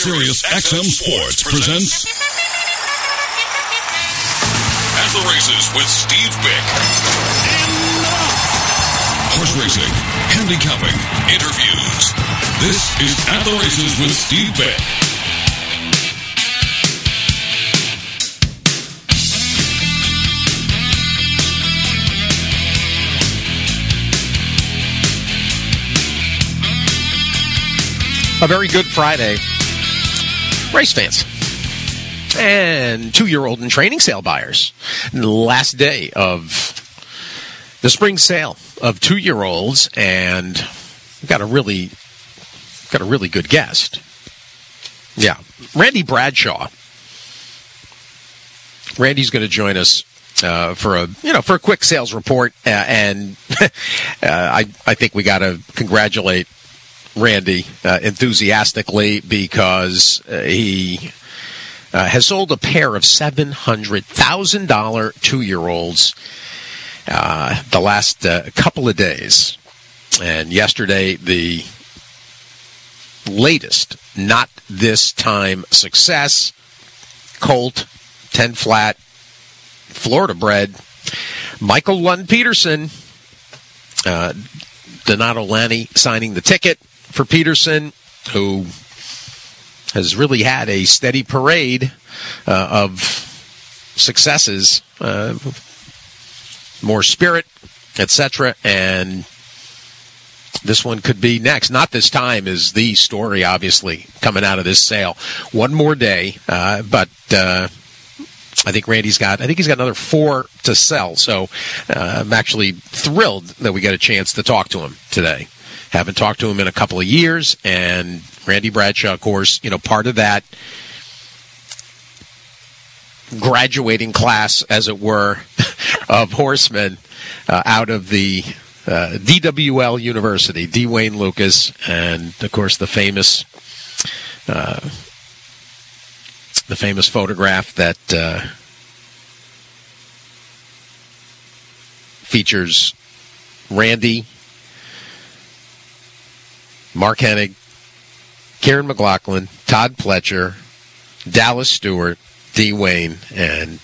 Sirius XM Sports presents At the Races with Steve Bick. Horse racing, handicapping, interviews. This is At the Races with Steve Bick. A very good Friday, race fans and 2-year-old and training sale buyers. The last day of the spring sale of 2-year-olds, and we've got a really good guest. Yeah, Randy Bradshaw. Randy's going to join us for a quick sales report, and I think we got to congratulate Randy enthusiastically because he has sold a pair of $700,000 2-year-olds the last couple of days. And yesterday, the latest not this time success, Colt, 10 flat, Florida bred, Michael Lund Peterson, Donato Lani signing the ticket for Peterson, who has really had a steady parade of successes, more spirit, etc., and this one could be next. Not this time is the story, obviously, coming out of this sale. One more day, but I think he's got another 4 to sell, so I'm actually thrilled that we got a chance to talk to him today. Haven't talked to him in a couple of years, and Randy Bradshaw, of course, part of that graduating class, as it were, of horsemen out of the DWL University, D. Wayne Lucas, and, of course, the famous photograph that features Randy, Mark Hennig, Kieran McLaughlin, Todd Pletcher, Dallas Stewart, D. Wayne, and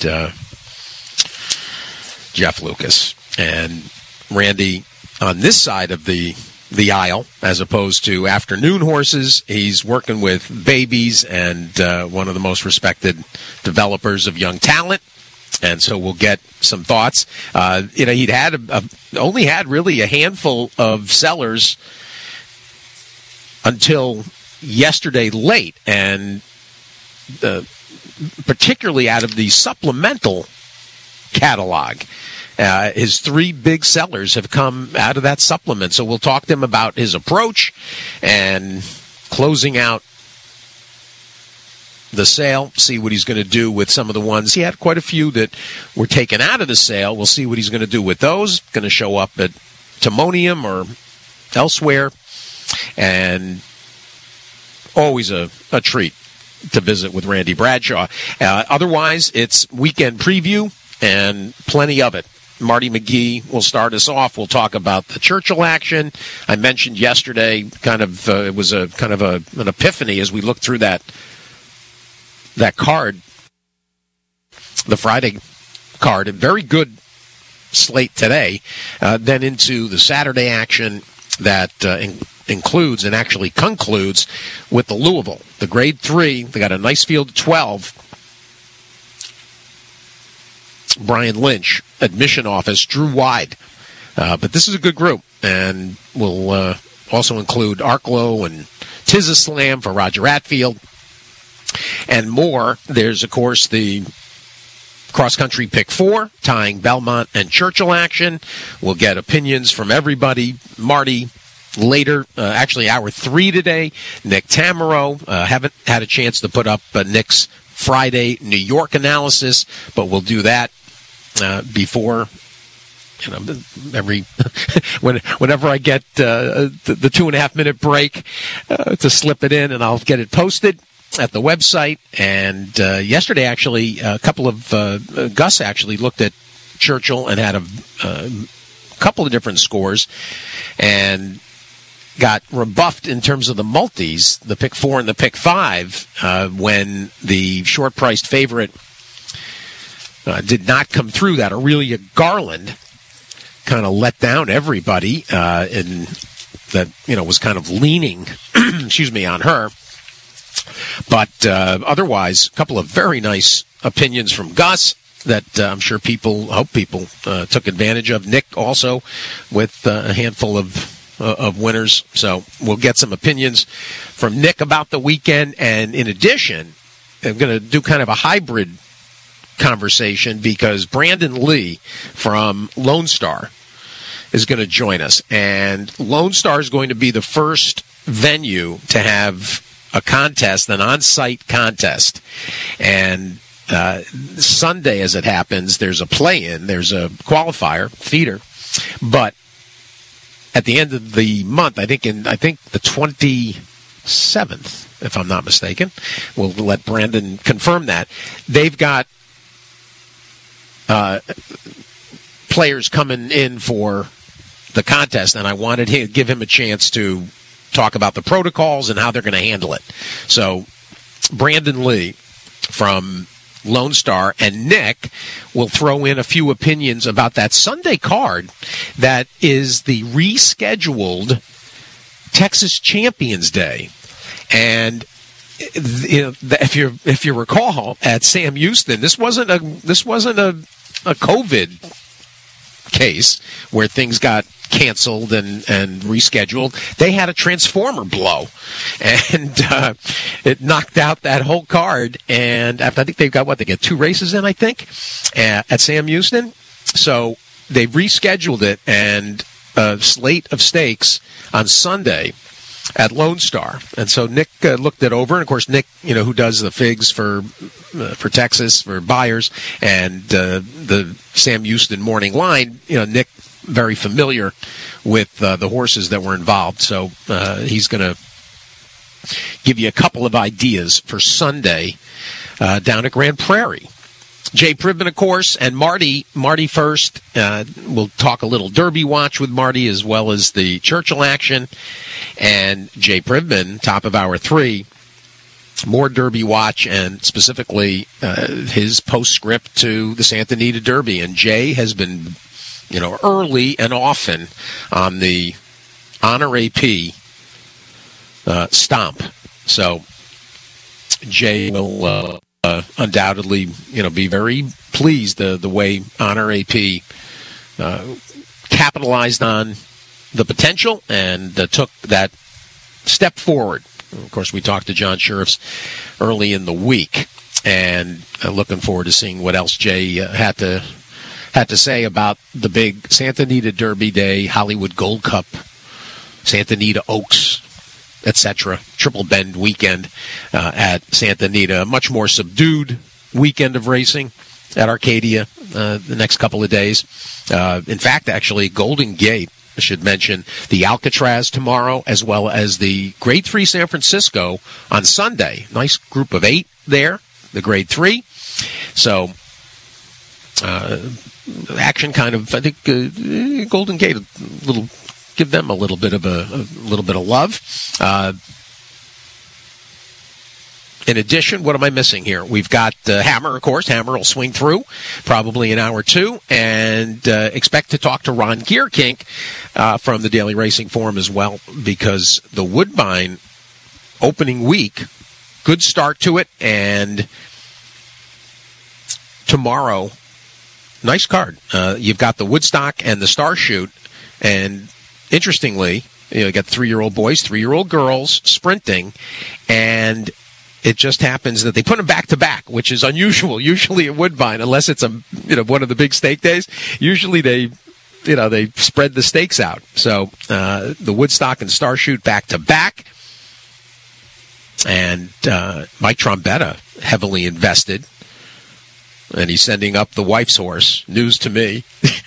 Jeff Lucas. And Randy, on this side of the aisle, as opposed to afternoon horses, he's working with babies and one of the most respected developers of young talent. And so we'll get some thoughts. He'd only had really a handful of sellers until yesterday late, and particularly out of the supplemental catalog. His 3 big sellers have come out of that supplement. So we'll talk to him about his approach and closing out the sale, see what he's going to do with some of the ones. He had quite a few that were taken out of the sale. We'll see what he's going to do with those. Going to show up at Timonium or elsewhere. And always a treat to visit with Randy Bradshaw. Otherwise, it's weekend preview and plenty of it. Marty McGee will start us off. We'll talk about the Churchill action. I mentioned yesterday, it was an epiphany as we looked through that card, the Friday card, a very good slate today. Then into the Saturday action that includes and actually concludes with the Louisville, the Grade 3. They got a nice field of 12. Brian Lynch, admission office, Drew Wide. But this is a good group, and we'll also include Arklow and Tizaslam for Roger Atfield and more. There's, of course, the cross-country pick 4, tying Belmont and Churchill action. We'll get opinions from everybody. Marty later, actually hour 3 today. Nick Tamaro. Haven't had a chance to put up Nick's Friday New York analysis, but we'll do that before whenever I get the 2.5 minute break to slip it in, and I'll get it posted at the website. And yesterday, actually, a couple of Gus actually looked at Churchill and had a couple of different scores, and got rebuffed in terms of the multis, the pick 4 and the pick 5, when the short-priced favorite did not come through. That Aurelia Garland kind of let down everybody, and that was kind of leaning, excuse me, on her. But otherwise, a couple of very nice opinions from Gus that I'm sure hope people took advantage of. Nick also with a handful of winners. So we'll get some opinions from Nick about the weekend. And in addition, I'm going to do kind of a hybrid conversation because Brandon Lee from Lone Star is going to join us. And Lone Star is going to be the first venue to have a contest, an on-site contest. And Sunday, as it happens, there's a play-in, there's a qualifier, feeder. But at the end of the month, I think the 27th, if I'm not mistaken, we'll let Brandon confirm that, they've got players coming in for the contest, and I wanted to give him a chance to talk about the protocols and how they're going to handle it. So Brandon Lee from Lone Star and Nick will throw in a few opinions about that Sunday card that is the rescheduled Texas Champions Day. And if you recall, at Sam Houston, this wasn't a COVID case where things got canceled and rescheduled. They had a transformer blow, and it knocked out that whole card. And I think they get 2 races in, I think, at Sam Houston. So they rescheduled it, and a slate of stakes on Sunday at Lone Star. And so Nick looked it over, and of course Nick, who does the figs for Texas for buyers and the Sam Houston morning line, Nick very familiar with the horses that were involved. So he's going to give you a couple of ideas for Sunday down at Grand Prairie. Jay Privman, of course, and Marty first. We'll talk a little Derby watch with Marty as well as the Churchill action. And Jay Privman, top of hour 3, more Derby watch and specifically his postscript to the Santa Anita Derby. And Jay has been, early and often on the Honor AP stomp. So Jay will undoubtedly, be very pleased the way Honor AP capitalized on the potential and took that step forward. Of course, we talked to John Sheriffs early in the week, and looking forward to seeing what else Jay had to say about the big Santa Anita Derby Day, Hollywood Gold Cup, Santa Anita Oaks, etc. Triple Bend weekend at Santa Anita. A much more subdued weekend of racing at Arcadia the next couple of days. In fact, actually, Golden Gate, I should mention, the Alcatraz tomorrow, as well as the Grade 3 San Francisco on Sunday. Nice group of 8 there, the Grade 3. So, action kind of, I think, Golden Gate, give them a little bit of love. In addition, what am I missing here? We've got Hammer, of course. Hammer will swing through probably an hour or two, and expect to talk to Ron Gierkink from the Daily Racing Forum as well, because the Woodbine opening week, good start to it, and tomorrow, nice card. You've got the Woodstock and the Star Shoot, and interestingly, you got 3-year-old boys, 3-year-old girls sprinting, and it just happens that they put them back to back, which is unusual. Usually at Woodbine, unless it's one of the big stake days, usually they spread the stakes out. So the Woodstock and Star Shoot back to back, and Mike Trombetta heavily invested, and he's sending up the wife's horse. News to me.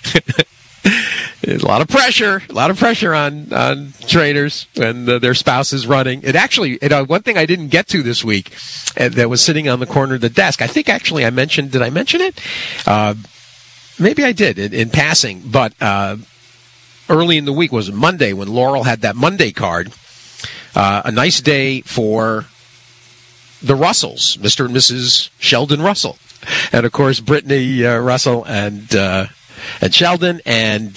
A lot of pressure on trainers when their spouse is running. It actually, one thing I didn't get to this week that was sitting on the corner of the desk, I think actually did I mention it? Maybe I did in passing, but early in the week, was Monday, when Laurel had that Monday card. A nice day for the Russells, Mr. and Mrs. Sheldon Russell. And, of course, Brittany Russell and Sheldon. And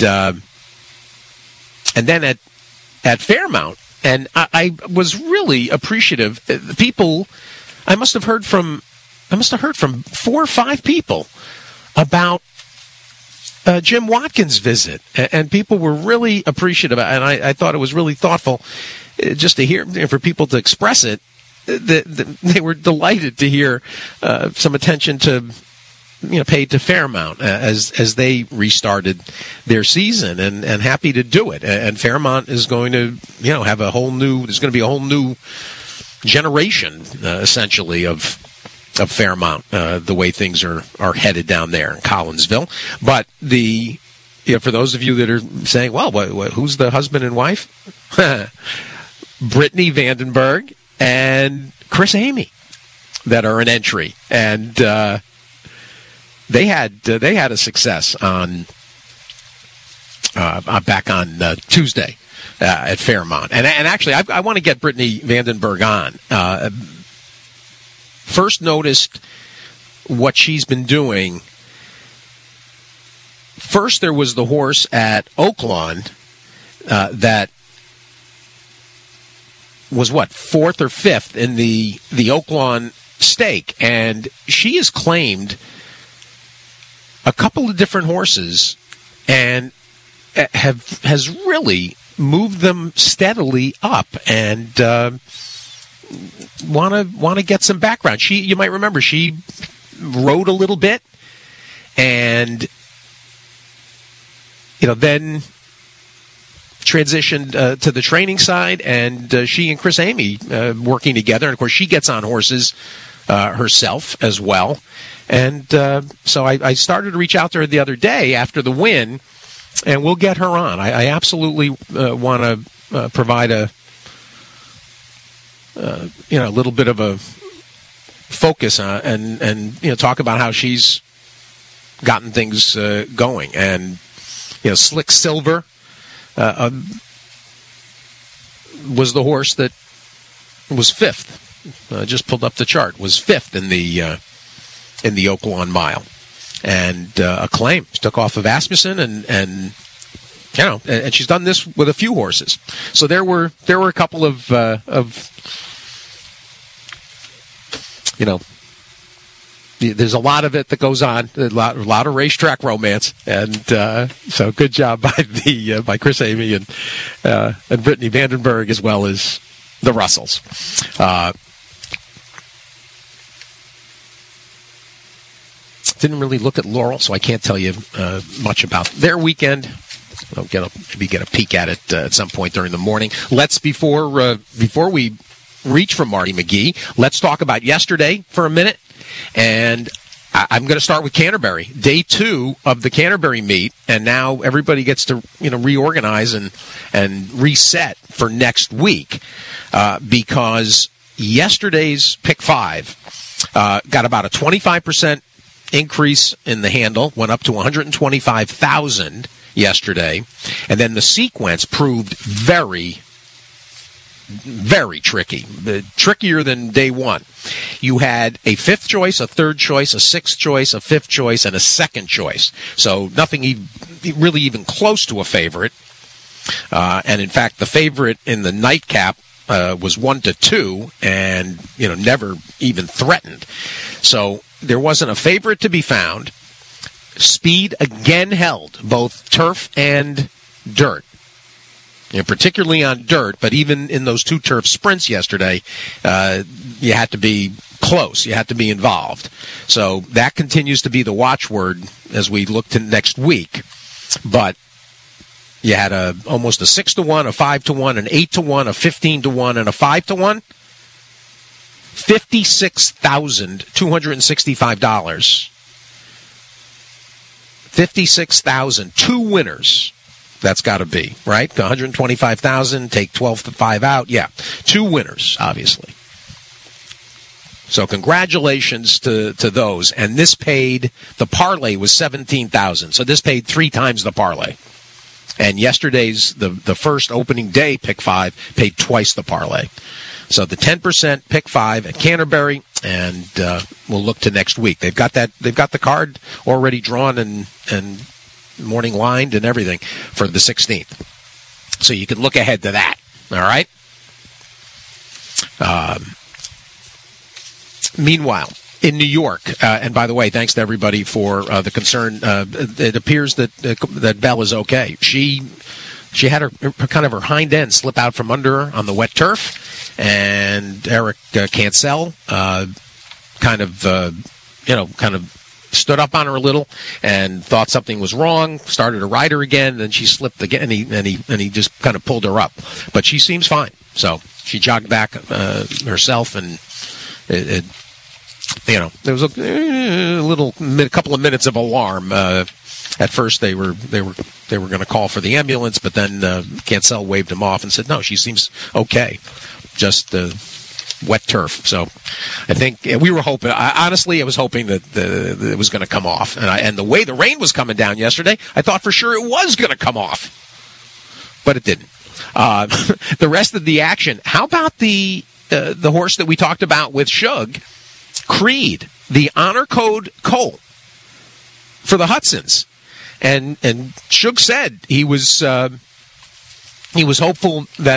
then at Fairmount. And I was really appreciative. The people, I must have heard from 4 or 5 people about Jim Watkins' visit, and people were really appreciative, and I thought it was really thoughtful just to hear, for people to express it. They were delighted to hear some attention to, paid to Fairmount as they restarted their season, and happy to do it. And Fairmount is going to, have there's going to be a whole new generation, essentially, of Fairmount, the way things are headed down there in Collinsville. But for those of you that are saying, well, who's the husband and wife? Brittany Vandenberg and Chris Amy that are an entry, and they had a success on back on Tuesday at Fairmount, and actually I want to get Brittany Vandenberg on. First noticed what she's been doing. First, there was the horse at Oaklawn that was, 4th or 5th in the Oaklawn stake, and she has claimed a couple of different horses and has really moved them steadily up, and want to get some background. You might remember, she rode a little bit, and then transitioned to the training side, and she and Chris Amy working together. And of course, she gets on horses herself as well. And so I started to reach out to her the other day after the win, and we'll get her on. I absolutely want to provide a little bit of a focus and talk about how she's gotten things going. And Slick Silver was the horse that was 5th. Just pulled up the chart. Was 5th in the Oaklawn Mile, and Acclaim took off of Asmussen, and she's done this with a few horses. So there were a couple of there's a lot of it that goes on, a lot of racetrack romance, and so good job by Chris Amy and Brittany Vandenberg, as well as the Russells. Didn't really look at Laurel, so I can't tell you much about their weekend. I'll maybe get a peek at it at some point during the morning. Before we reach for Marty McGee, let's talk about yesterday for a minute. And I'm going to start with Canterbury. Day 2 of the Canterbury meet, and now everybody gets to reorganize and reset for next week because yesterday's Pick 5 got about a 25% increase in the handle, went up to 125,000 yesterday, and then the sequence proved very, very tricky, trickier than day 1. You had a 5th choice, a 3rd choice, a 6th choice, a 5th choice, and a 2nd choice. So nothing really even close to a favorite. And in fact, the favorite in the nightcap was 1-2, and never even threatened. So there wasn't a favorite to be found. Speed again held both turf and dirt. Particularly on dirt, but even in those 2 turf sprints yesterday, you had to be close. You had to be involved. So that continues to be the watchword as we look to next week. But you had almost a 6-1, a 5-1, an 8-1, a 15-1, and a 5-1. $56,265. 56,000. 2 winners. That's got to be, right? 125,000, take 12-5 out. Yeah, 2 winners, obviously. So congratulations to those. And this paid, the parlay was 17,000. So this paid 3 times the parlay. And yesterday's, the first opening day pick 5 paid twice the parlay. So the 10% pick 5 at Canterbury, and we'll look to next week. They've got the card already drawn and morning lined and everything for the 16th. So you can look ahead to that. All right. Meanwhile, in New York, and by the way, thanks to everybody for the concern. It appears that Belle is okay. She had her kind of her hind end slip out from under her on the wet turf, and Eric Cancel kind of stood up on her a little and thought something was wrong, started to ride her again, then she slipped again, and he just kind of pulled her up. But she seems fine. So she jogged back herself, and there was a couple of minutes of alarm. At first, they were going to call for the ambulance, but then Cancel waved him off and said, "No, she seems okay, just wet turf." So I think we were hoping. Honestly, I was hoping that it was going to come off, and the way the rain was coming down yesterday, I thought for sure it was going to come off, but it didn't. The rest of the action. How about the horse that we talked about with Shug, Creed, the honor code colt for the Hudsons, and Shug said he was hopeful that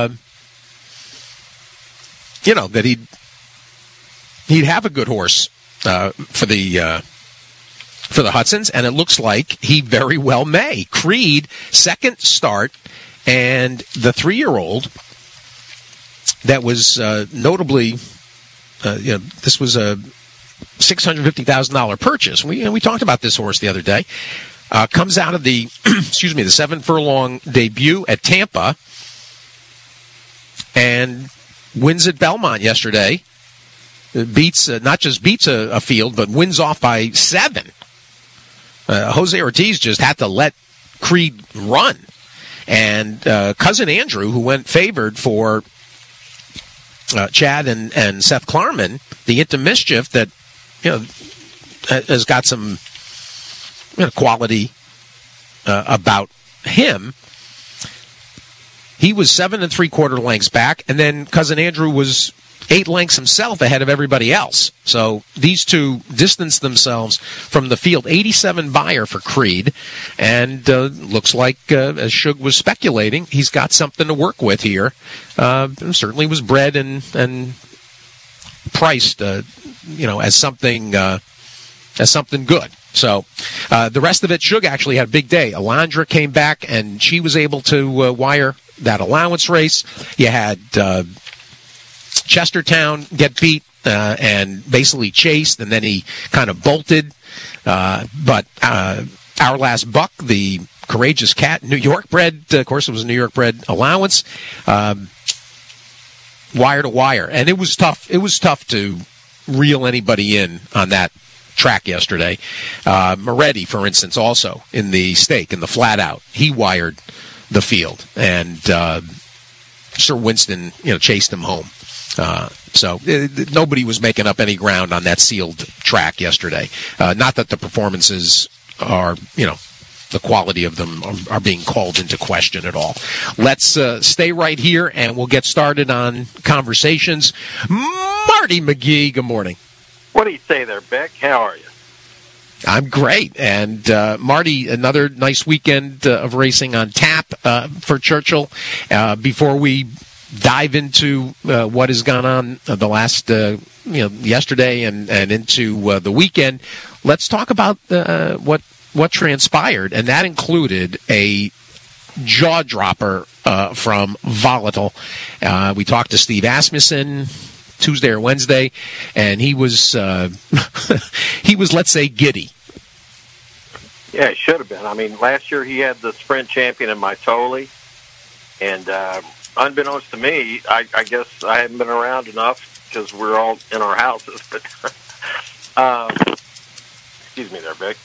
that he'd have a good horse for the Hudsons, and it looks like he very well may. Creed, second start, and the 3-year-old that was notably, this was a $650,000 purchase. We talked about this horse the other day. Comes out of the the 7 furlong debut at Tampa and wins at Belmont yesterday. Beats not just beats a field, but wins off by 7. Jose Ortiz just had to let Creed run, and cousin Andrew, who went favored for Chad and Seth Klarman, the Into Mischief that has got some quality about him. He was 7 3/4 lengths back, and then cousin Andrew was 8 lengths himself ahead of everybody else. So these two distanced themselves from the field. 87 buyer for Creed, and looks like, as Shug was speculating, he's got something to work with here. Certainly was bred and priced, as something good. So the rest of it, Shug actually had a big day. Alondra came back, and she was able to wire that allowance race. You had Chestertown get beat and basically chased, and then he kind of bolted. But Our Last Buck, the Courageous Cat, New York bred, of course it was a New York bred allowance, wire to wire. And it was tough. It was tough to reel anybody in on that track yesterday. Moretti, for instance, also in the stake, in the flat out, he wired the field, and Sir Winston, chased him home. So nobody was making up any ground on that sealed track yesterday. Not that the performances are, the quality of them are being called into question at all. Let's stay right here, and we'll get started on conversations. Marty McGee, good morning. What do you say there, Beck? How are you? I'm great. And Marty, another nice weekend of racing on tap for Churchill. Before we dive into what has gone on the last, yesterday and into the weekend, let's talk about what transpired, and that included a jaw dropper from Volatile. We talked to Steve Asmussen Tuesday or Wednesday, and he was let's say giddy. Yeah, it should have been. I mean, last year he had the sprint champion in Maitoli, and unbeknownst to me, I guess I hadn't been around enough because we're all in our houses. But excuse me there, Vic.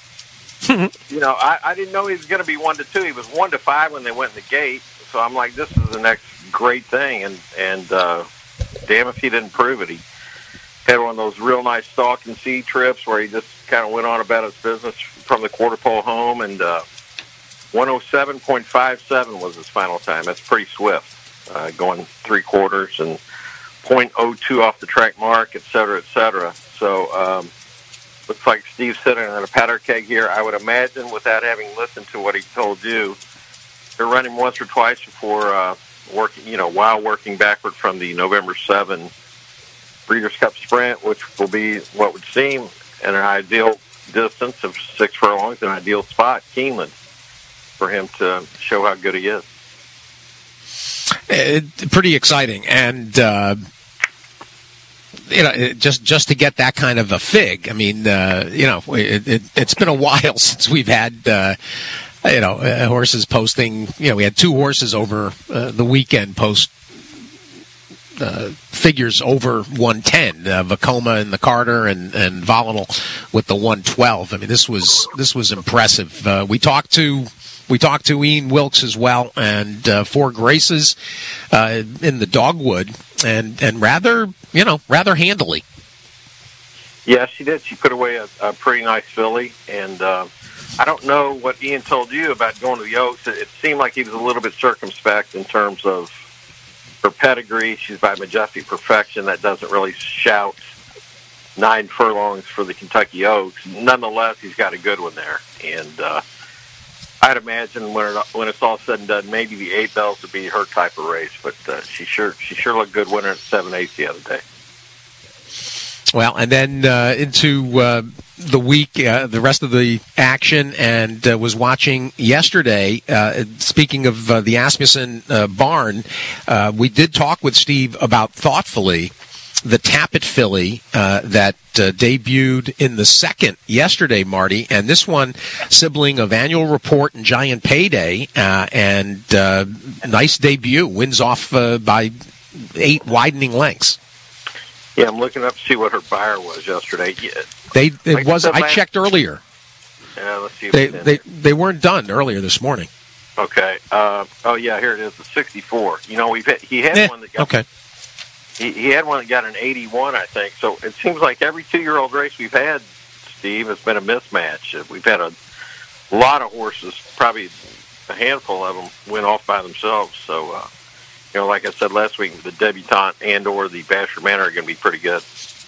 I didn't know he was going to be 1-2. He was 1-5 when they went in the gate. So I'm like, this is the next great thing, and damn if he didn't prove it. He had one of those real nice stalk and see trips where he just kind of went on about his business from the quarter pole home, and 107.57 was his final time. That's pretty swift, going 3/4 and .02 off the track mark, et cetera, et cetera. So looks like Steve's sitting on a powder keg here. I would imagine, without having listened to what he told you, they're running once or twice before while working backward from the November 7 Breeders' Cup Sprint, which will be what would seem an ideal distance of 6 furlongs, an ideal spot, Keeneland, for him to show how good he is. Pretty exciting, and just to get that kind of a fig. I mean, it's been a while since we've had horses posting. We had 2 horses over the weekend post figures over 110, Vacoma and the Carter, and Volatile with the 112. I mean, this was impressive. We talked to Ian Wilkes as well, and 4 Graces in the dogwood, and rather handily. Yeah, she did. She put away a pretty nice filly, and I don't know what Ian told you about going to the Oaks. It seemed like he was a little bit circumspect in terms of her pedigree. She's by Majestic Perfection. That doesn't really shout 9 furlongs for the Kentucky Oaks. Nonetheless, he's got a good one there, and I'd imagine when it's all said and done, maybe the 8 Bells would be her type of race. But she sure looked good winning at 7/8 the other day. Well, and then into the week, the rest of the action, and was watching yesterday. Speaking of the Asmussen barn, we did talk with Steve about Thoughtfully, the Tappet filly that debuted in the second yesterday, Marty, and this one sibling of Annual Report and Giant Payday, and nice debut, wins off by 8 widening lengths. Yeah, I'm looking up to see what her buyer was yesterday. I checked earlier. Yeah, let's see. They weren't done earlier this morning. Okay. Yeah, here it is. The 64. He had one that got. Okay. He had one that got an 81, I think. So it seems like every 2-year-old race we've had, Steve, has been a mismatch. We've had a lot of horses, probably a handful of them, went off by themselves. So. Like I said last week, the Debutante and/or the Basher Manor are going to be pretty good.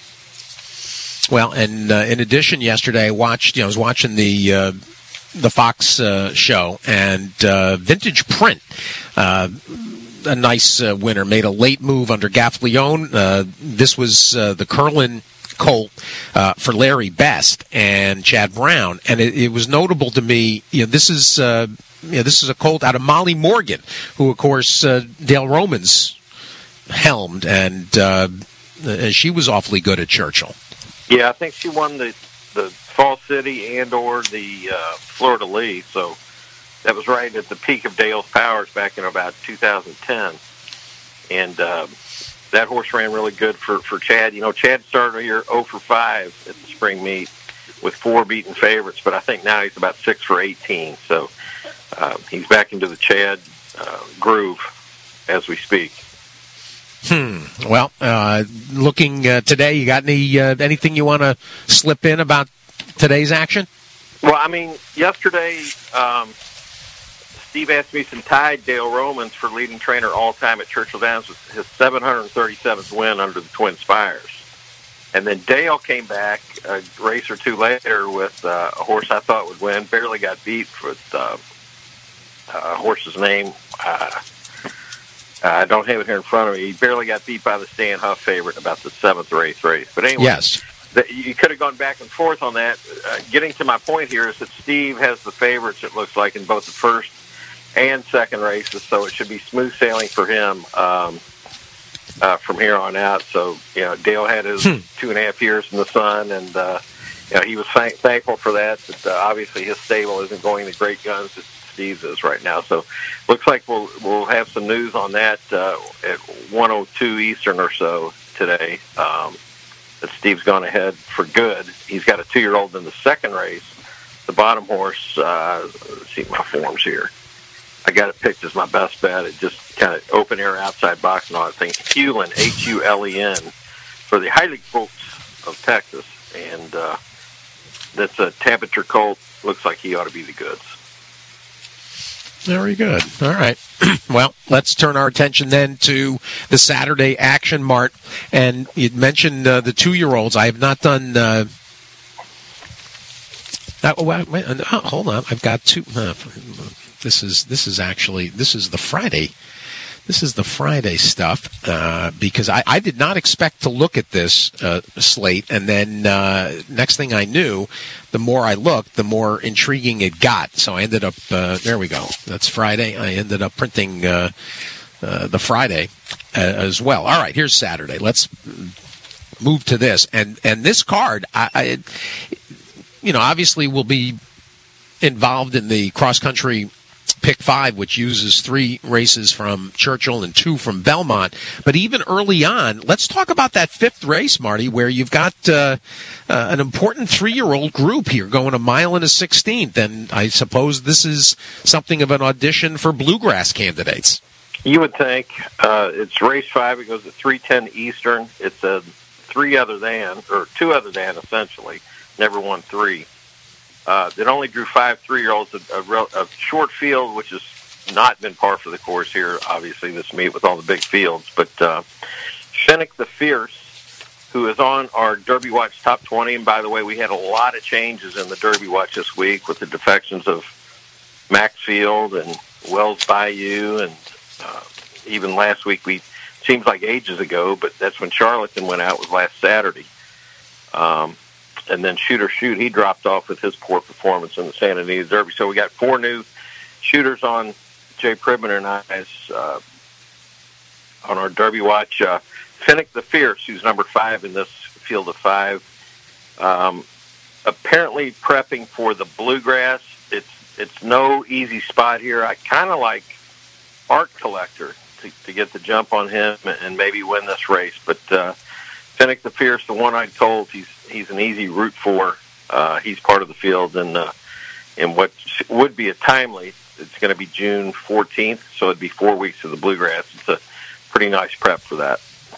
Well, and in addition, yesterday I was watching the Fox show, and Vintage Print, a nice winner, made a late move under Gaff Leone. This was the Curlin colt for Larry Best and Chad Brown, and it was notable to me. This is a colt out of Molly Morgan, who, of course, Dale Romans helmed, and she was awfully good at Churchill. Yeah, I think she won the Fall City and/or the Florida Lee, so that was right at the peak of Dale's powers back in about 2010, and that horse ran really good for Chad. Chad started here 0 for 5 at the spring meet with 4 beaten favorites, but I think now he's about 6 for 18, so he's back into the Chad groove as we speak. Well, looking today, you got anything you want to slip in about today's action? Well, I mean, yesterday, Steve Asmussen tied Dale Romans for leading trainer all-time at Churchill Downs with his 737th win under the Twin Spires. And then Dale came back a race or 2 later with a horse I thought would win, barely got beat with a horse's name. I don't have it here in front of me. He barely got beat by the Stan Huff favorite in about the 7th or 8th race. But anyway, yes. You could have gone back and forth on that. Getting to my point here is that Steve has the favorites, it looks like, in both the first and second races, so it should be smooth sailing for him from here on out. So, Dale had his 2.5 years in the sun, and he was thankful for that. But obviously, his stable isn't going the great guns that Steve's is right now. So, looks like we'll have some news on that at 1:02 Eastern or so today. That Steve's gone ahead for good. He's got a 2-year-old in the second race. The bottom horse. Let's see my forms here. I got it picked as my best bet. It just kind of open air outside box and all that thing. Hulen, Hulen, for the Heilig Colts of Texas. And that's a temperature colt. Looks like he ought to be the goods. Very good. All right. Well, let's turn our attention then to the Saturday action, Mart. And you mentioned the 2-year-olds. I have not done. Hold on. I've got two. This is the Friday. This is the Friday stuff because I did not expect to look at this slate, and then next thing I knew, the more I looked, the more intriguing it got. So I ended up there we go. That's Friday. I ended up printing the Friday as well. All right, here's Saturday. Let's move to this, and this card, I obviously will be involved in the cross country Pick 5, which uses 3 races from Churchill and 2 from Belmont. But even early on, let's talk about that 5th race, Marty, where you've got an important 3-year-old group here going a mile and a 16th. And I suppose this is something of an audition for bluegrass candidates. You would think. It's race 5. It goes at 3:10 Eastern. It's a 2 other than, essentially. Never won 3. It only drew 5 3-year-olds, a short field, which has not been par for the course here, obviously, this meet with all the big fields. But Finnick the Fierce, who is on our Derby Watch Top 20, and by the way, we had a lot of changes in the Derby Watch this week with the defections of Maxfield and Wells Bayou, and even last week, seems like ages ago, but that's when Charlatan went out, was last Saturday. And then Shooter Shoot, he dropped off with his poor performance in the Santa Anita Derby. So we got 4 new shooters on Jay Pribner and I's on our Derby Watch. Finnick the Fierce, who's number 5 in this field of 5, apparently prepping for the bluegrass. It's no easy spot here. I kind of like Art Collector to get the jump on him and maybe win this race, but Finnick the Fierce, the one I told, he's an easy route for. He's part of the field, and in what would be a timely, it's going to be June 14th, so it'd be 4 weeks of the bluegrass. It's a pretty nice prep for that.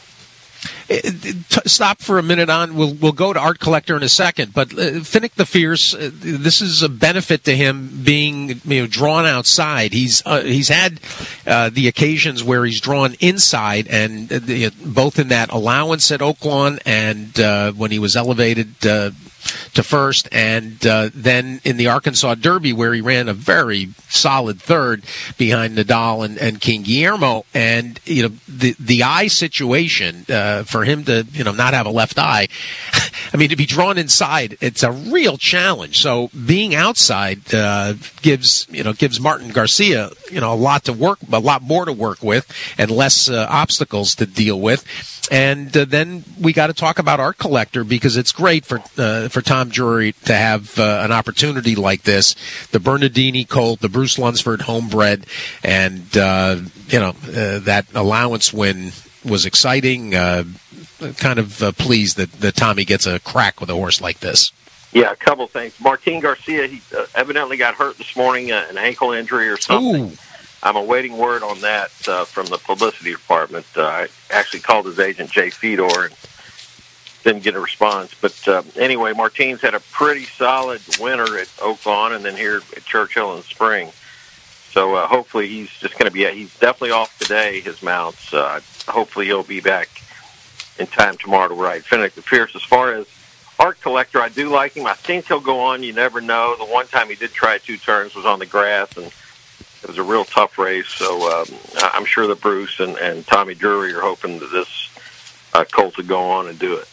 Stop for a minute on. We'll go to Art Collector in a second, but Finnick the Fierce, this is a benefit to him being drawn outside. He's had the occasions where he's drawn inside, and both in that allowance at Oaklawn and when he was elevated to first, and then in the Arkansas Derby where he ran a very solid 3rd behind Nadal and King Guillermo. And the eye situation for him to not have a left eye, I mean, to be drawn inside, it's a real challenge. So being outside gives Martin Garcia a lot more to work with and less obstacles to deal with. And then we got to talk about Art Collector, because it's great for Tom Drury to have an opportunity like this. The Bernardini colt, the Bruce Lunsford homebred, and that allowance win was exciting. Kind of pleased that Tommy gets a crack with a horse like this. Yeah, a couple things. Martin Garcia, he evidently got hurt this morning, an ankle injury or something. Ooh. I'm awaiting word on that from the publicity department. I actually called his agent, Jay Fedor, and didn't get a response. But anyway, Martin's had a pretty solid winter at Oaklawn and then here at Churchill in the spring. So hopefully he's just going to be – he's definitely off today, his mounts. Hopefully he'll be back in time tomorrow to ride Finnick the Fierce. As far as Art Collector, I do like him. I think he'll go on. You never know. The one time he did try 2 turns was on the grass, and it was a real tough race. So I'm sure that Bruce and Tommy Drury are hoping that this colt will go on and do it.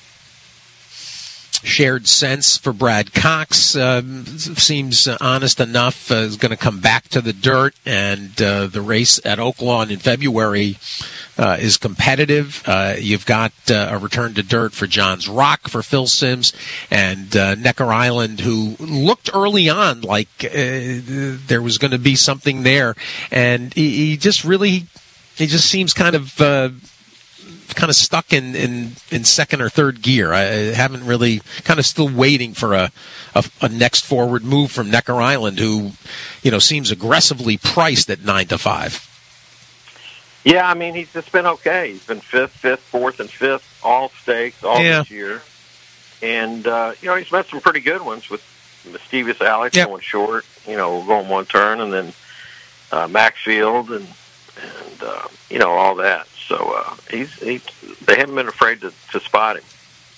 Shared Sense for Brad Cox seems honest enough. Is going to come back to the dirt, and the race at Oaklawn in February is competitive. You've got a return to dirt for John's Rock for Phil Simms, and Necker Island, who looked early on like there was going to be something there, and he just seems kind of stuck in second or third gear. I haven't really, kind of still waiting for a next forward move from Necker Island, who seems aggressively priced at 9-5. Yeah, I mean, he's just been okay. He's been 5th, 4th, and 5th, all stakes, this year. And, he's met some pretty good ones with Mischievous Alex going short, going 1 turn, and then Maxfield and all that. So they haven't been afraid to spot him.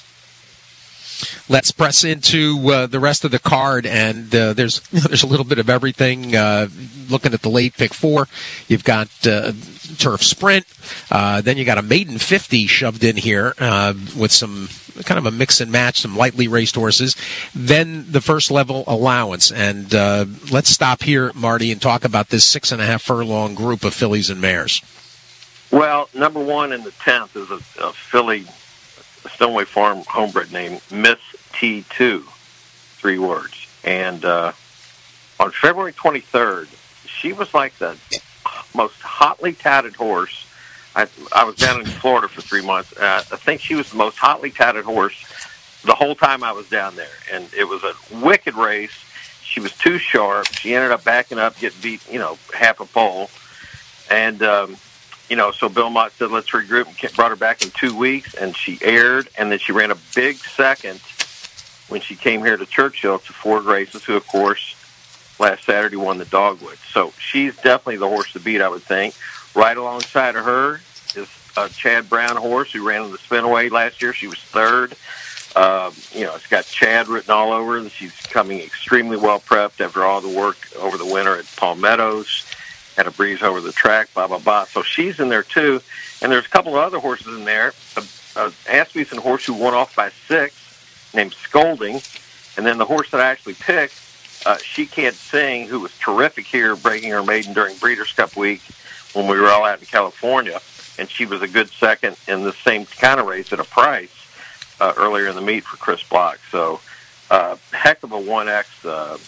Let's press into the rest of the card, and there's a little bit of everything. Looking at the late pick 4, you've got Turf Sprint, then you got a Maiden 50 shoved in here with some kind of a mix and match, some lightly raced horses, then the first level allowance. And let's stop here, Marty, and talk about this 6.5 furlong group of fillies and mares. Well, number 1 in the 10th is a filly, a Stoneway Farm homebred named Miss T2, 3 words. And on February 23rd, she was like the most hotly touted horse. I was down in Florida for 3 months. I think she was the most hotly touted horse the whole time I was down there. And it was a wicked race. She was too sharp. She ended up backing up, getting beat, half a pole. And, so Bill Mott said, let's regroup, and brought her back in 2 weeks, and she aired, and then she ran a big second when she came here to Churchill to Ford Races, who, of course, last Saturday won the Dogwood. So she's definitely the horse to beat, I would think. Right alongside of her is a Chad Brown horse who ran in the Spinaway last year. She was 3rd. It's got Chad written all over, and she's coming extremely well prepped after all the work over the winter at Palmettos. Had a breeze over the track, blah, blah, blah. So she's in there, too. And there's a couple of other horses in there. A Asmussen horse who won off by 6 named Scolding. And then the horse that I actually picked, She Can't Sing, who was terrific here, breaking her maiden during Breeders' Cup week when we were all out in California. And she was a good second in the same kind of race at a price earlier in the meet for Chris Block. So heck of a 1X,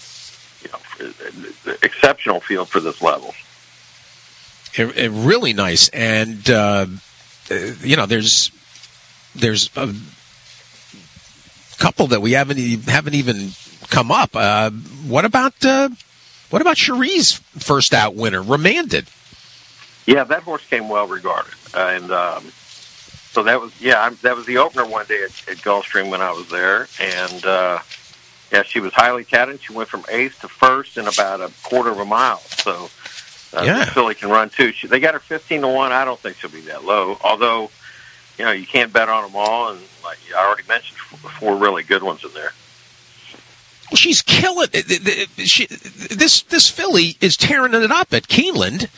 exceptional field for this level. Really nice, and there's a couple that we haven't even come up. What about Cherie's first out winner, Remanded? Yeah, that horse came well regarded, and so that was the opener one day at Gulfstream when I was there, and she was highly touted. She went from 8th to 1st in about a quarter of a mile. So. This filly can run too. They got her 15-1. I don't think she'll be that low. Although, you can't bet on them all, and like I already mentioned, 4 really good ones in there. Well, she's killing it. This filly is tearing it up at Keeneland.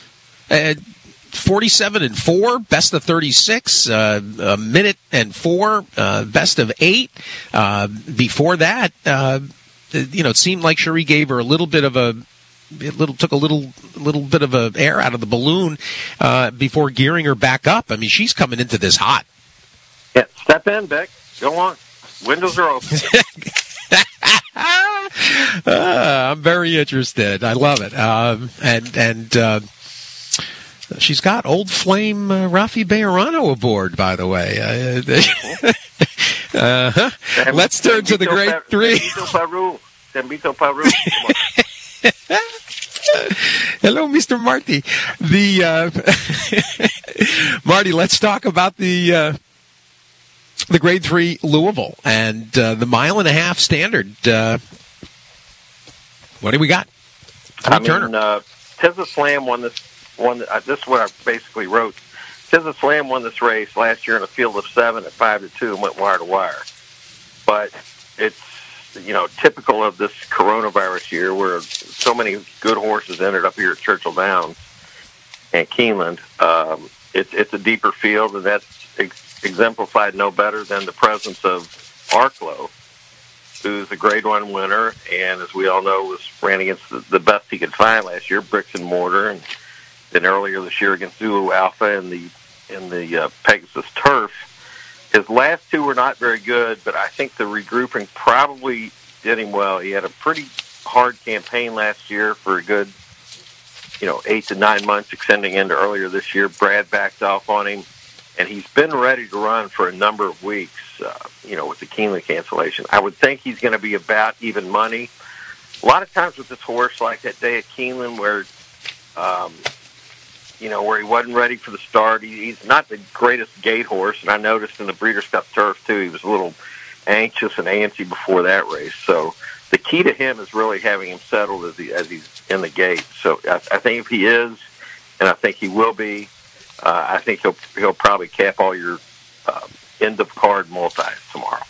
47-4, best of 36, a minute and 4, best of 8. Before that, it seemed like Cherie gave her a little bit of took a little bit of a air out of the balloon before gearing her back up. I mean, she's coming into this hot. Yeah, step in, Beck. Go on. Windows are open. I'm very interested. I love it. And she's got Old Flame Rafi Bejarano aboard, by the way. Let's turn to the Grade 3. Sambito Peru. Hello, Mr. Marty. Marty, let's talk about the Grade 3 Louisville and the 1.5 standard. What do we got? Turner. Tizza Slam won this one. This is what I basically wrote. Tizza Slam won this race last year in a field of 7 at 5-2 and went wire to wire. But it's typical of this coronavirus year where so many good horses ended up here at Churchill Downs and Keeneland. It's a deeper field, and that's exemplified no better than the presence of Arklow, who's a Grade 1 winner, and as we all know, ran against the best he could find last year, Bricks and Mortar, and then earlier this year against Zulu Alpha in the Pegasus Turf. His last 2 were not very good, but I think the regrouping probably did him well. He had a pretty hard campaign last year for a good, 8 to 9 months, extending into earlier this year. Brad backed off on him, and he's been ready to run for a number of weeks, with the Keeneland cancellation. I would think he's going to be about even money. A lot of times with this horse, like that day at Keeneland where where he wasn't ready for the start. He's not the greatest gate horse, and I noticed in the Breeders' Cup Turf, too, he was a little anxious and antsy before that race. So the key to him is really having him settled as he's in the gate. So I think if he is, and I think he will be, I think he'll probably cap all your end of card multis tomorrow.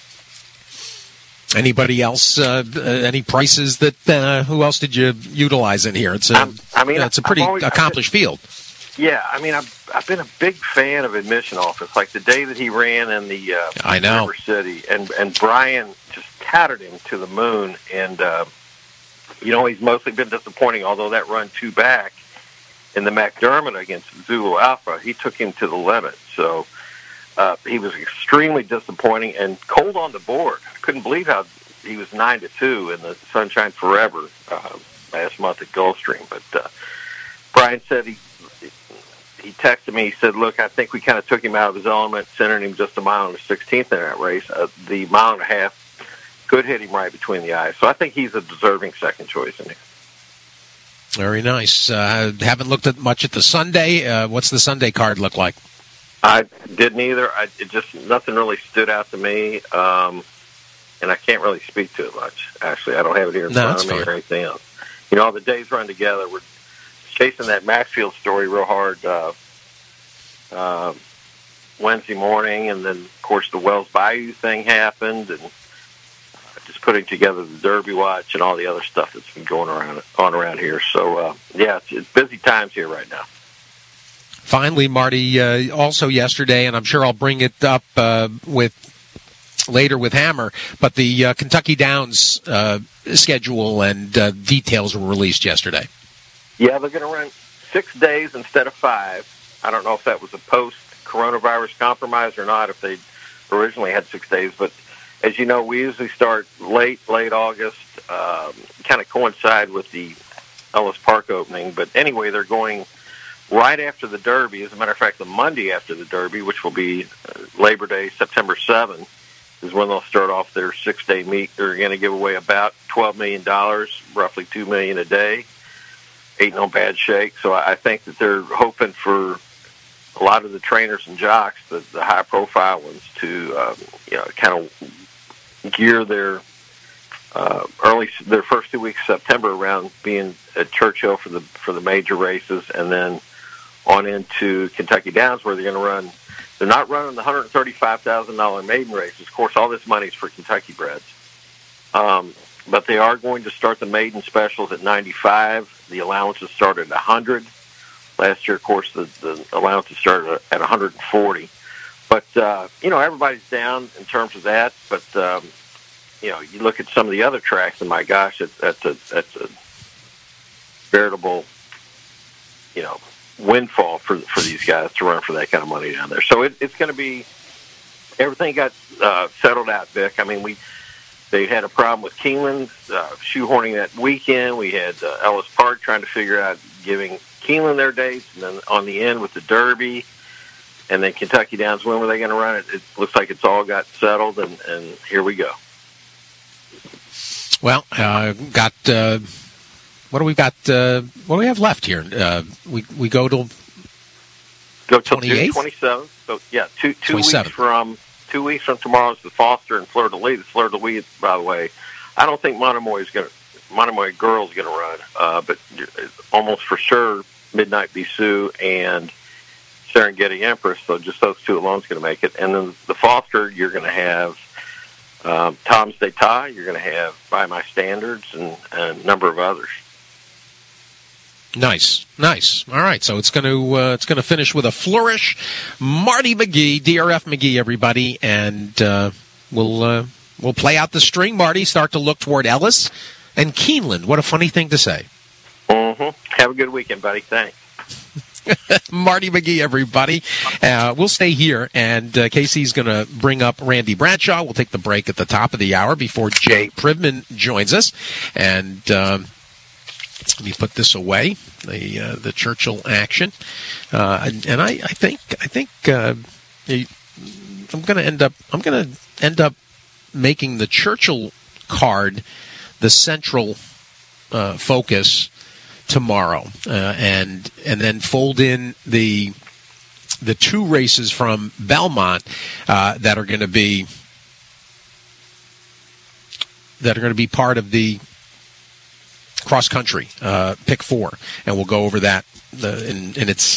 Anybody else? Any prices that? Who else did you utilize in here? It's a pretty accomplished field. Yeah, I mean, I've been a big fan of Admission Office. Like the day that he ran in the River City, and Brian just touted him to the moon. And he's mostly been disappointing. Although that run 2 back in the McDermott against Zulu Alpha, he took him to the limit. So he was extremely disappointing and cold on the board. I couldn't believe how he was 9-2 in the Sunshine Forever last month at Gulfstream. But Brian said he texted me. He said, "Look, I think we kind of took him out of his element, centered him just a mile and a 16th in that race. The mile and a half could hit him right between the eyes. So I think he's a deserving second choice in here." Very nice. Haven't looked at much at the Sunday. What's the Sunday card look like? I didn't either. Nothing really stood out to me, and I can't really speak to it much. Actually, I don't have it here in front of me or anything else. All the days run together. We're chasing that Maxfield story real hard Wednesday morning, and then, of course, the Wells Bayou thing happened, and just putting together the Derby Watch and all the other stuff that's been going around here. So, it's busy times here right now. Finally, Marty, also yesterday, and I'm sure I'll bring it up later with Hammer, but the Kentucky Downs schedule and details were released yesterday. Yeah, they're going to run 6 days instead of 5. I don't know if that was a post-coronavirus compromise or not, if they originally had 6 days. But as you know, we usually start late August, kind of coincide with the Ellis Park opening. But anyway, they're going right after the Derby. As a matter of fact, the Monday after the Derby, which will be Labor Day, September 7th, is when they'll start off their 6-day meet. They're going to give away about $12 million, roughly $2 million a day. Ain't no bad shake. So I think that they're hoping for a lot of the trainers and jocks, the high-profile ones, to kind of gear their first 2 weeks of September around being at Churchill for the major races, and then on into Kentucky Downs, where they're going to run. They're not running the $135,000 maiden races. Of course, all this money is for Kentucky breds. But they are going to start the maiden specials at 95. The allowances started at 100. Last year, of course, the allowances started at 140. But, everybody's down in terms of that. But, you look at some of the other tracks, and my gosh, that's a veritable, windfall for these guys to run for that kind of money down there. So it's going to be, everything got settled out, Vic. I mean, they had a problem with Keeneland shoehorning that weekend. We had Ellis Park trying to figure out giving Keeneland their dates, and then on the end with the Derby, and then Kentucky Downs, when were they going to run it? It looks like it's all got settled, and here we go. Well, what do we got? What do we have left here? We go till June 27th. So yeah, two weeks from tomorrow is the Foster and Fleur de Lis. The Fleur de Lis, by the way, I don't think Monomoy Girl's going to run, but almost for sure Midnight Bisou and Serengeti Empress. So just those two alone is going to make it. And then the Foster, you're going to have Tom's d'Etat. You're going to have By My Standards and a number of others. Nice. All right, so it's going to finish with a flourish. Marty McGee, DRF McGee, everybody, and we'll play out the string. Marty, start to look toward Ellis and Keeneland. What a funny thing to say. Mm-hmm. Have a good weekend, buddy. Thanks. Marty McGee, everybody. We'll stay here, and Casey's going to bring up Randy Bradshaw. We'll take the break at the top of the hour before Jay Privman joins us, and let me put this away, the Churchill action, and I think I'm going to end up making the Churchill card the central focus tomorrow, and then fold in the two races from Belmont that are going to be that are going to be part of the cross country pick 4, and we'll go over that in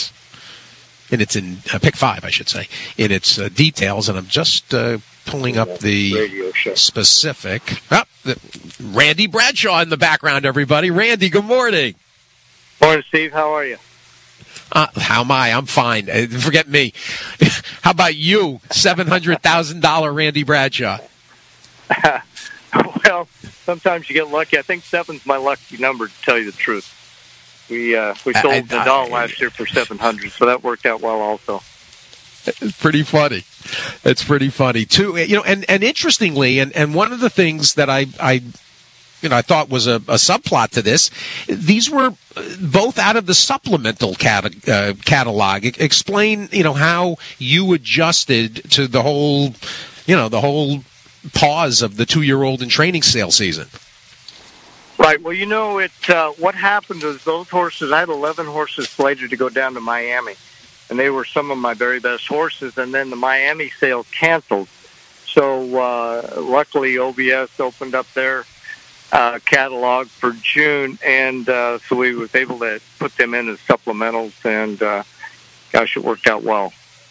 pick 5, I should say, in its details. And I'm just pulling up the specific. Randy Bradshaw in the background, everybody. Randy, good morning. Morning, Steve. How are you? How am I? I'm fine. Forget me. How about you, $700,000 Randy Bradshaw? Well, sometimes you get lucky. I think 7's my lucky number, to tell you the truth. We sold Nadal last year for $700, so that worked out well also. It's pretty funny. It's pretty funny too. And interestingly, and one of the things that I thought was a subplot to this, these were both out of the supplemental catalog. Explain, how you adjusted to the whole pause of the 2-year-old in training sale season. Right. Well, what happened was those horses, I had 11 horses slated to go down to Miami, and they were some of my very best horses, and then the Miami sale canceled. So luckily OBS opened up their catalog for June, and so we was able to put them in as supplementals, and gosh, it worked out well.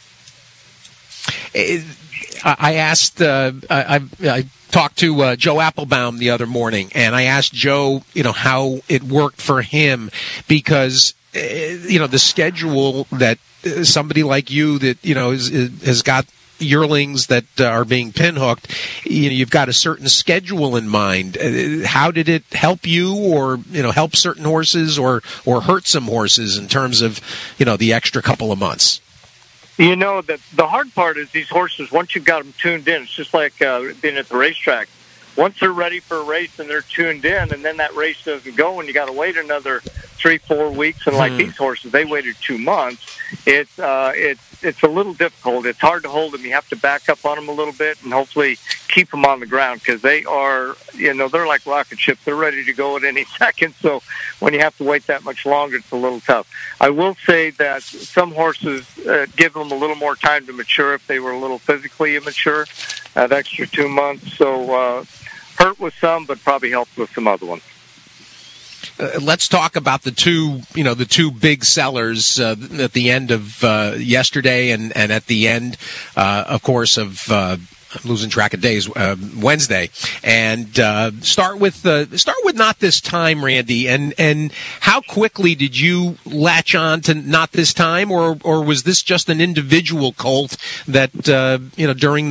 I asked, I talked to Joe Applebaum the other morning, and I asked Joe, how it worked for him, because, the schedule that somebody like you that, has got yearlings that are being pinhooked, you've got a certain schedule in mind. How did it help you, or help certain horses, or hurt some horses in terms of the extra couple of months? That the hard part is these horses, once you've got them tuned in, it's just like being at the racetrack. Once they're ready for a race and they're tuned in, and then that race doesn't go, and you got to wait another 3-4 weeks, and like these horses, they waited 2 months. It's a little difficult. It's hard to hold them. You have to back up on them a little bit and hopefully keep them on the ground, because they are, they're like rocket ships. They're ready to go at any second. So when you have to wait that much longer, it's a little tough. I will say that some horses give them a little more time to mature if they were a little physically immature, that extra 2 months. So hurt with some, but probably helped with some other ones. Let's talk about the two big sellers at the end of yesterday, and at the end, of course, of I'm losing track of days, Wednesday. And start with Not This Time, Randy. And how quickly did you latch on to Not This Time, or was this just an individual colt that during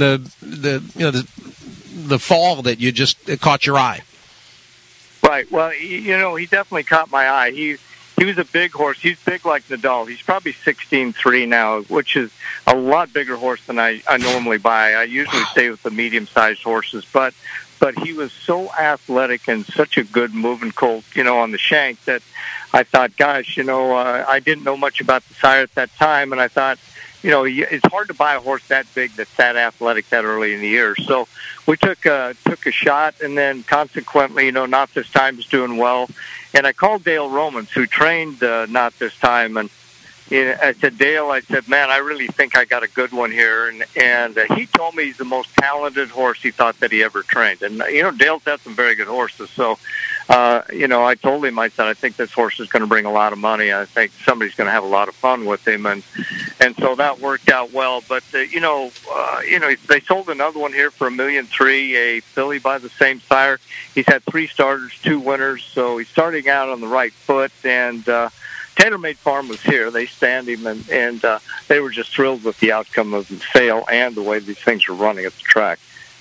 the fall that you just caught your eye? Right. Well, he definitely caught my eye. He was a big horse. He's big like Nadal. He's probably 16.3 now, which is a lot bigger horse than I normally buy. I usually stay with the medium-sized horses, but he was so athletic and such a good moving colt, on the shank, that I thought, gosh, I didn't know much about the sire at that time, and I thought, it's hard to buy a horse that big that's that athletic that early in the year. So we took a shot, and then consequently, Not This Time is doing well. And I called Dale Romans, who trained Not This Time, and I said, Dale, man, I really think I got a good one here. And he told me he's the most talented horse he thought that he ever trained. And, Dale's had some very good horses. So, I told him, I said, I think this horse is going to bring a lot of money. I think somebody's going to have a lot of fun with him. And so that worked out well. But, they sold another one here for $1.3 million, a filly by the same sire. He's had 3 starters, 2 winners. So he's starting out on the right foot. And, TaylorMade Farm was here. They stand him, and they were just thrilled with the outcome of the sale and the way these things are running at the track.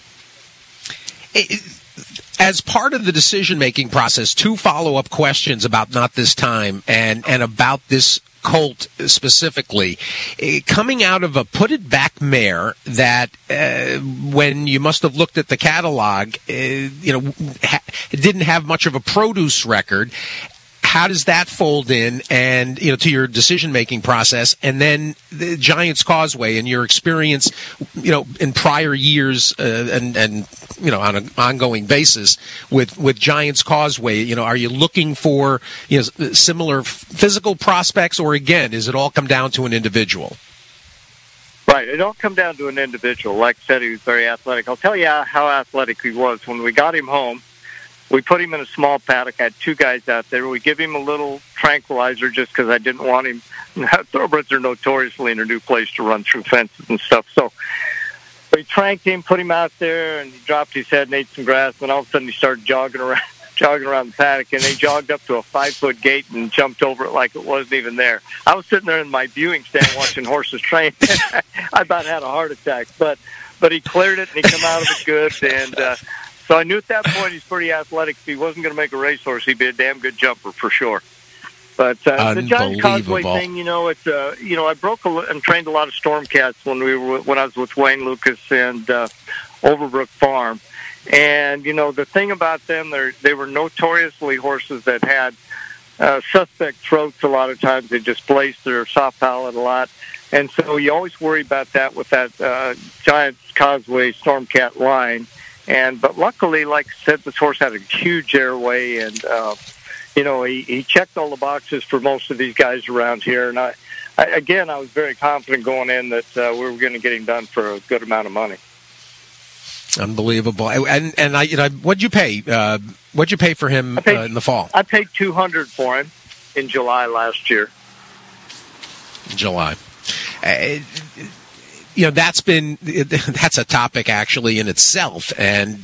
As part of the decision-making process, 2 follow-up questions about Not This Time and about this colt specifically. Coming out of a put-it-back mare that, when you must have looked at the catalog, didn't have much of a produce record. How does that fold in and to your decision-making process? And then the Giants Causeway and your experience, in prior years and on an ongoing basis with Giants Causeway, are you looking for similar physical prospects, or again, does it all come down to an individual? Right. It all come down to an individual. Like I said, he was very athletic. I'll tell you how athletic he was. When we got him home, We put him in a small paddock. I had 2 guys out there. We give him a little tranquilizer just because I didn't want him. Thoroughbreds are notoriously in a new place to run through fences and stuff. So we tranked him, put him out there, and he dropped his head and ate some grass. And all of a sudden he started jogging around the paddock, and they jogged up to a 5-foot gate and jumped over it like it wasn't even there. I was sitting there in my viewing stand watching horses train. I about had a heart attack, but he cleared it and he came out of it good. And so I knew at that point he's pretty athletic. If he wasn't going to make a racehorse, he'd be a damn good jumper for sure. But the Giant Causeway thing, it's I broke and trained a lot of Storm Cats when I was with Wayne Lucas and Overbrook Farm. And, the thing about them, they were notoriously horses that had suspect throats a lot of times. They displaced their soft palate a lot. And so you always worry about that with that Giant Causeway Storm Cat line. But luckily, like I said, this horse had a huge airway, and, he checked all the boxes for most of these guys around here. And I was very confident going in that we were going to get him done for a good amount of money. Unbelievable. And what'd you pay? What'd you pay for him in the fall? I paid $200 for him in July last year. July. That's a topic actually in itself. And,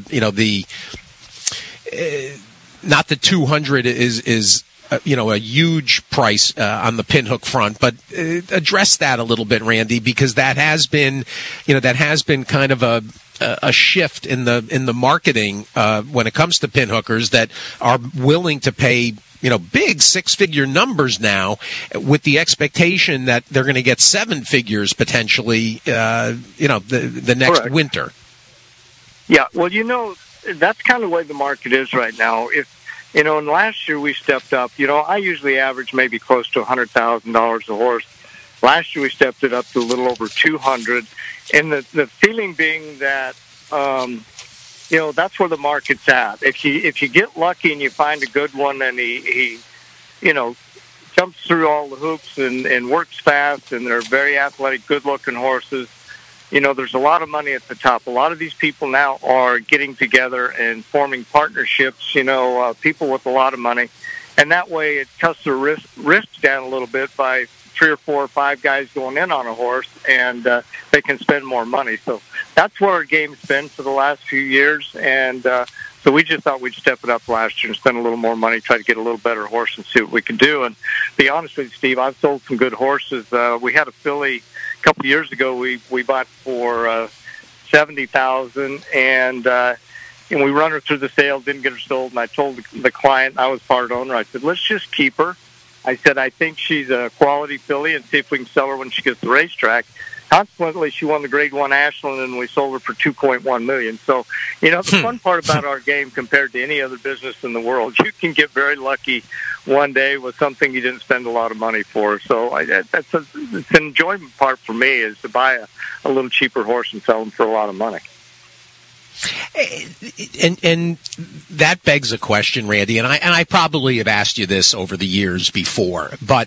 not that 200 is a huge price on the pinhook front, but address that a little bit, Randy, because that has been kind of a shift in the marketing when it comes to pinhookers that are willing to pay big 6-figure numbers now, with the expectation that they're going to get 7 figures potentially the next Correct. winter. Yeah, well, that's kind of the way the market is right now. And last year we stepped up. I usually average maybe close to $100,000 a horse. Last year we stepped it up to a little over 200, and the feeling being that that's where the market's at. If you get lucky and you find a good one, and he jumps through all the hoops and works fast, and they're very athletic, good-looking horses. There's a lot of money at the top. A lot of these people now are getting together and forming partnerships, people with a lot of money. And that way it cuts the risk down a little bit by 3 or 4 or 5 guys going in on a horse, and they can spend more money. So that's where our game's been for the last few years. And so we just thought we'd step it up last year and spend a little more money, try to get a little better horse and see what we can do. And to be honest with you, Steve, I've sold some good horses. We had a filly a couple of years ago we bought for $70,000, and we run her through the sale, didn't get her sold, and I told the client, I was part owner, I said, let's just keep her. I said, I think she's a quality filly, and see if we can sell her when she gets to the racetrack. Consequently, she won the Grade 1 Ashland, and we sold her for $2.1 million. So, the fun part about our game compared to any other business in the world, you can get very lucky one day with something you didn't spend a lot of money for. So it's an enjoyment part for me, is to buy a little cheaper horse and sell them for a lot of money. And that begs a question, Randy, and I probably have asked you this over the years before, but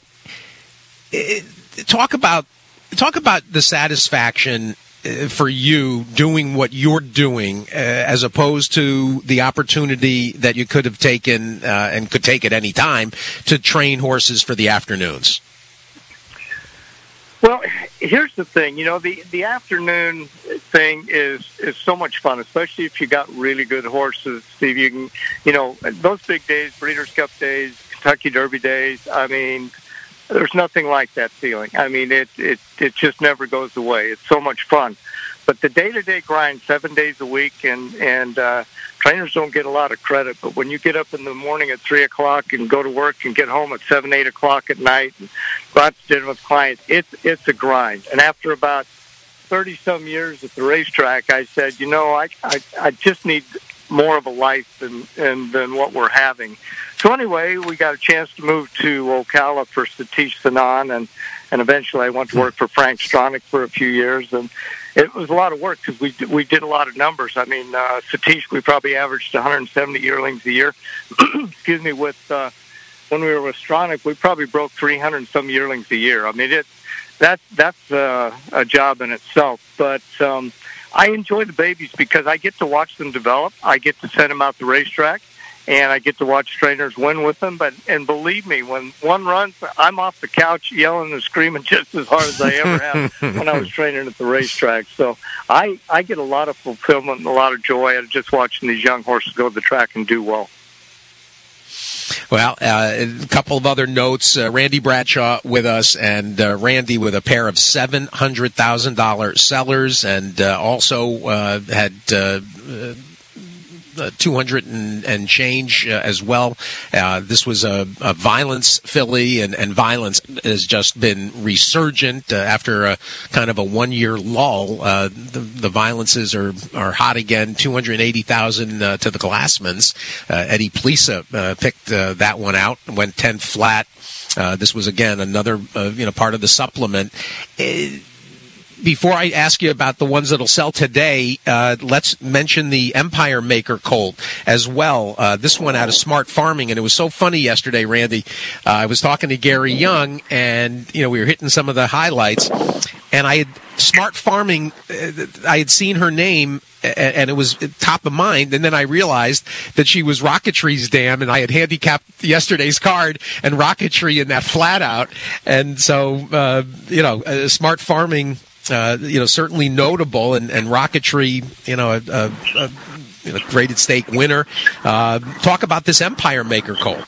talk about the satisfaction for you doing what you're doing as opposed to the opportunity that you could have taken and could take at any time to train horses for the afternoons. Well, here's the thing. The afternoon thing is so much fun, especially if you got really good horses, Steve. You can, those big days, Breeders' Cup days, Kentucky Derby days, I mean, there's nothing like that feeling. I mean, it just never goes away. It's so much fun. But the day-to-day grind, 7 days a week, and trainers don't get a lot of credit. But when you get up in the morning at 3 o'clock and go to work and get home at 7, 8 o'clock at night and go out to dinner with clients, it's a grind. And after about 30-some years at the racetrack, I said, I just need more of a life than what we're having. So anyway, we got a chance to move to Ocala for Satish Sanan, and eventually I went to work for Frank Stronach for a few years, and it was a lot of work because we did a lot of numbers. I mean, Satish, we probably averaged 170 yearlings a year. Excuse me, when we were with Stronach, we probably broke 300 and some yearlings a year. I mean, that's a job in itself. But I enjoy the babies because I get to watch them develop. I get to send them out the racetrack, and I get to watch trainers win with them. And believe me, when one runs, I'm off the couch yelling and screaming just as hard as I ever have when I was training at the racetrack. So I get a lot of fulfillment and a lot of joy out of just watching these young horses go to the track and do well. Well, a couple of other notes. Randy Bradshaw with us, and Randy with a pair of $700,000 sellers, and also had 200 and change as well. This was a Violence filly, and Violence has just been resurgent after a kind of a 1-year lull. The Violences are hot again. 280,000 to the Glassmans. Eddie Plisa picked that one out, went 10 flat. This was again another part of the supplement. Before I ask you about the ones that'll sell today, let's mention the Empire Maker colt as well. This one out of Smart Farming, and it was so funny yesterday, Randy. I was talking to Gary Young, and we were hitting some of the highlights, and I had Smart Farming. I had seen her name, and it was top of mind, and then I realized that she was Rocketry's dam, and I had handicapped yesterday's card and Rocketry in that flat out, and so Smart Farming. Certainly notable, and Rocketry, a graded stake winner. Talk about this Empire Maker colt.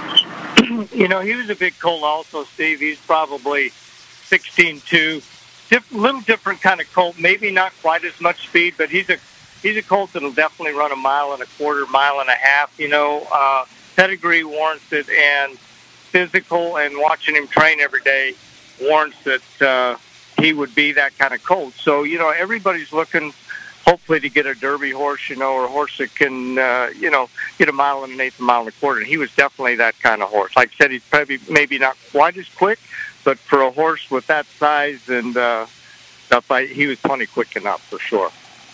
He was a big colt also, Steve. He's probably 16'2", little different kind of colt. Maybe not quite as much speed, but he's a colt that'll definitely run 1.25 miles, 1.5 miles. Pedigree warrants it, and physical and watching him train every day warrants that. He would be that kind of colt. So, everybody's looking, hopefully, to get a Derby horse, or a horse that can, get 1.125 miles, 1.25 miles. And he was definitely that kind of horse. Like I said, he's probably maybe not quite as quick, but for a horse with that size and stuff, he was plenty quick enough for sure.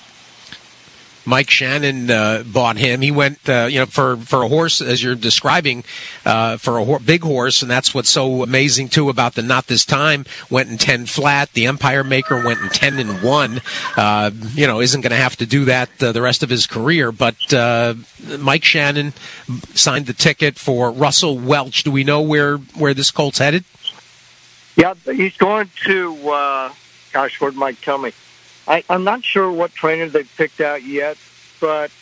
Mike Shannon bought him. He went, for a horse, as you're describing, for a big horse, and that's what's so amazing, too, about the Not This Time, went in 10 flat. The Empire Maker went in 10 and 1. Isn't going to have to do that the rest of his career, but Mike Shannon signed the ticket for Russell Welch. Do we know where this colt's headed? Yeah, he's going to, where'd Mike tell me? I'm not sure what trainer they've picked out yet, but,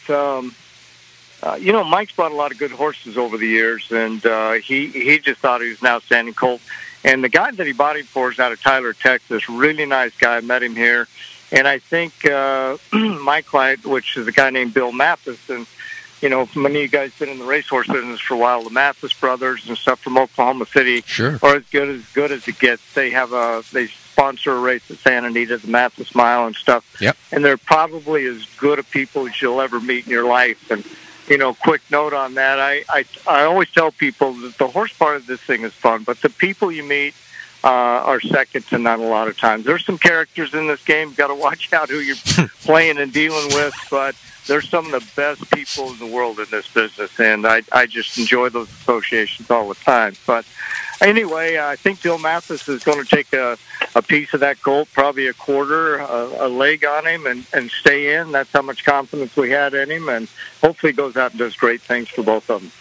Mike's bought a lot of good horses over the years, and he just thought he was an outstanding colt. And the guy that he bought him for is out of Tyler, Texas. Really nice guy. I met him here. And I think my client, which is a guy named Bill Mathis, and, many of you guys been in the racehorse business for a while, the Mathis brothers and stuff from Oklahoma City are as good as it gets. They sponsor a race at Santa Anita, the Mathis Mile and stuff. Yep. And they're probably as good a people as you'll ever meet in your life. And, quick note on that, I always tell people that the horse part of this thing is fun, but the people you meet are second to none a lot of times. There's some characters in this game. You've got to watch out who you're playing and dealing with, but there's some of the best people in the world in this business, and I just enjoy those associations all the time. But anyway, I think Bill Mathis is going to take a piece of that colt, probably a quarter, a leg on him, and stay in. That's how much confidence we had in him, and hopefully goes out and does great things for both of them.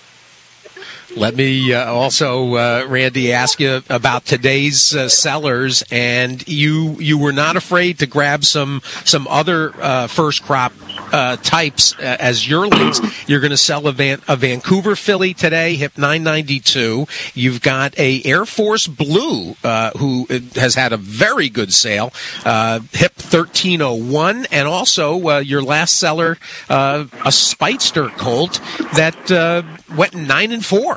Let me also, Randy, ask you about today's sellers, and you were not afraid to grab some other first crop types as yearlings. You're going to sell a Vancouver filly today, hip 992. You've got a Air Force Blue who has had a very good sale, hip 1301, and also your last seller, a Speightster colt that went 9 and 4.